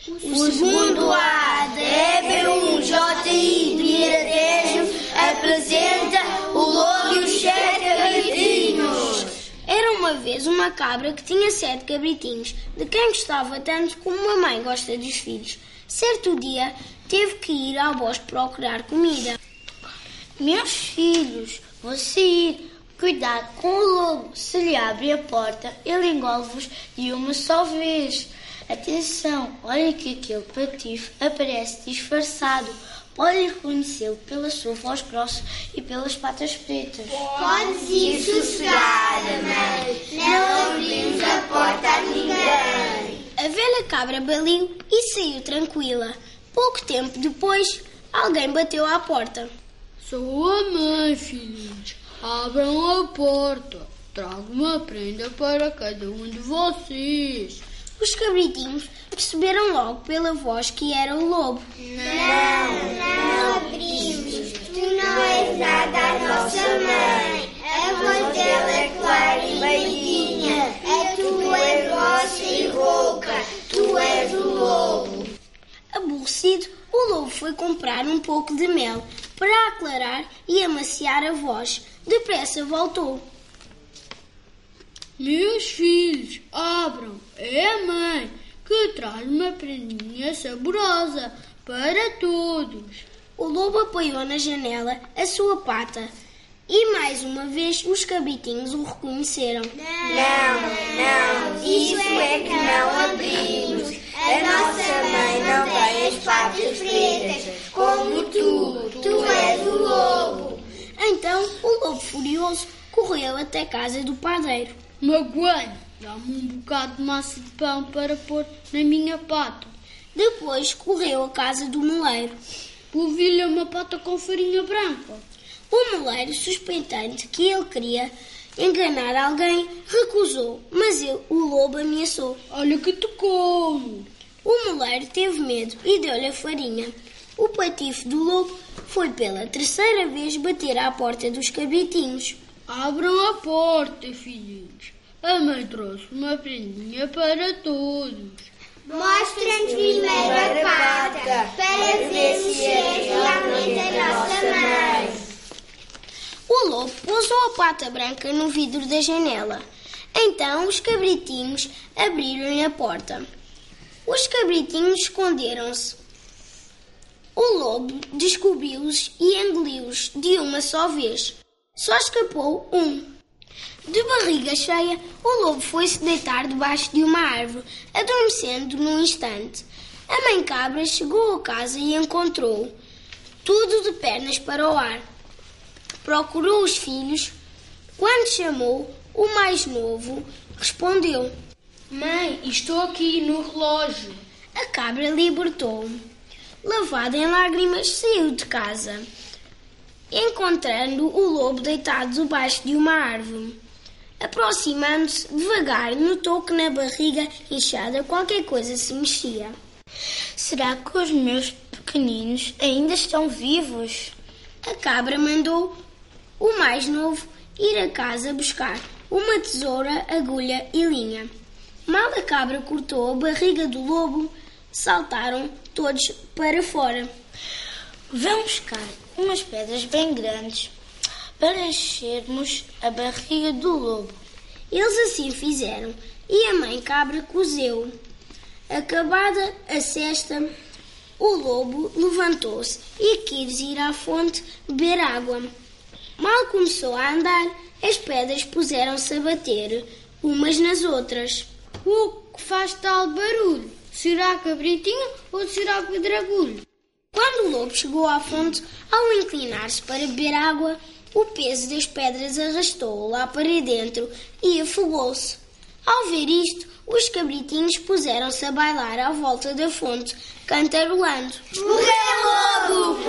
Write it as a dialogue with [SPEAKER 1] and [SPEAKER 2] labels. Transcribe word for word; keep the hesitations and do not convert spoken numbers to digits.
[SPEAKER 1] O segundo A da E B um J I de Miratejo apresenta o Lobo e os Sete Cabritinhos.
[SPEAKER 2] Era uma vez uma cabra que tinha sete cabritinhos, de quem gostava tanto como uma mãe gosta dos filhos. Certo dia, teve que ir ao bosque procurar comida.
[SPEAKER 3] Meus filhos, vou sair. Cuidado com o lobo. Se lhe abre a porta, ele engole-vos de uma só vez. Atenção, olhem que aquele patife aparece disfarçado. Podem reconhecê-lo pela sua voz grossa e pelas patas pretas.
[SPEAKER 1] Podes ir sossegada, mãe. Não abrimos a porta a ninguém.
[SPEAKER 2] A velha cabra baliu e saiu tranquila. Pouco tempo depois, alguém bateu à porta.
[SPEAKER 4] Sou a mãe, filhinhos. Abram a porta. Trago uma prenda para cada um de vocês.
[SPEAKER 2] Os cabritinhos perceberam logo pela voz que era o lobo.
[SPEAKER 1] Não, não abrimos. Tu não és nada a nossa mãe. A voz dela é clara e baixinha. É tu és grossa e rouca. Tu és o lobo.
[SPEAKER 2] Aborrecido, o lobo foi comprar um pouco de mel para aclarar e amaciar a voz. Depressa voltou.
[SPEAKER 4] Meus filhos, abram. É a mãe que traz uma prendinha saborosa para todos.
[SPEAKER 2] O lobo apoiou na janela a sua pata e mais uma vez os cabritinhos o reconheceram.
[SPEAKER 1] Não, não, isso é que não abrimos. A nossa mãe não tem as patas pretas como tu. Tu és o lobo.
[SPEAKER 2] Então o lobo furioso correu até a casa do padeiro.
[SPEAKER 4] Magoei, dá-me um bocado de massa de pão para pôr na minha pata.
[SPEAKER 2] Depois correu à casa do moleiro.
[SPEAKER 4] Polvilha uma pata com farinha branca.
[SPEAKER 2] O moleiro, suspeitando que ele queria enganar alguém, recusou, mas ele, o lobo ameaçou.
[SPEAKER 4] Olha que te como.
[SPEAKER 2] O moleiro teve medo e deu-lhe a farinha. O patife do lobo foi pela terceira vez bater à porta dos cabritinhos.
[SPEAKER 4] Abram a porta, filhinhos. A mãe trouxe uma prendinha para todos.
[SPEAKER 1] Mostra-nos primeiro a pata para ver se és realmente a nossa mãe.
[SPEAKER 2] O lobo pousou a pata branca no vidro da janela. Então os cabritinhos abriram-lhe a porta. Os cabritinhos esconderam-se. O lobo descobriu-os e engoliu-os de uma só vez. Só escapou um. De barriga cheia, o lobo foi-se deitar debaixo de uma árvore, adormecendo num instante. A mãe cabra chegou a casa e encontrou tudo de pernas para o ar. Procurou os filhos. Quando chamou, o mais novo respondeu:
[SPEAKER 3] Mãe, estou aqui no relógio.
[SPEAKER 2] A cabra libertou-o. Lavada em lágrimas, saiu de casa, encontrando o lobo deitado debaixo de uma árvore. Aproximando-se devagar, notou que na barriga inchada qualquer coisa se mexia.
[SPEAKER 3] Será que os meus pequeninos ainda estão vivos?
[SPEAKER 2] A cabra mandou o mais novo ir a casa buscar uma tesoura, agulha e linha. Mal a cabra cortou a barriga do lobo, saltaram todos para fora.
[SPEAKER 3] Vamos buscar umas pedras bem grandes para enchermos a barriga do lobo.
[SPEAKER 2] Eles assim fizeram e a mãe cabra cozeu. Acabada a cesta, o lobo levantou-se e quis ir à fonte beber água. Mal começou a andar, as pedras puseram-se a bater umas nas outras.
[SPEAKER 4] O que faz tal barulho? Será cabritinho ou será pedregulho?
[SPEAKER 2] Quando o lobo chegou à fonte, ao inclinar-se para beber água, o peso das pedras arrastou-o lá para dentro e afogou-se. Ao ver isto, os cabritinhos puseram-se a bailar à volta da fonte, cantarolando:
[SPEAKER 1] Morreu lobo!